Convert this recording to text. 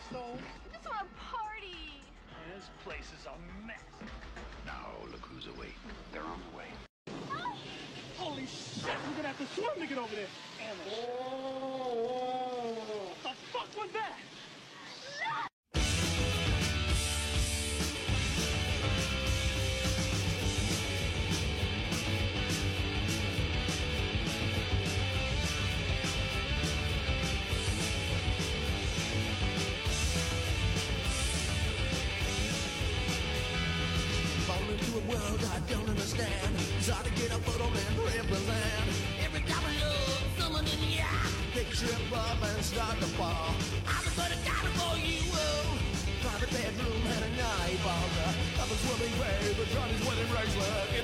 So? I just want to party. This place is a mess. Now look who's awake. They're on the way. Holy shit, we're gonna have to swim to get over there. Damn it. What the fuck was that? Into a world I don't understand. It's hard to get a foot on and represent. Every time I look, someone in the eye, they trip up and start to fall. I'm gonna die for you. Private bedroom and a knife on the cover swimming grave. But Johnny's wedding bracelet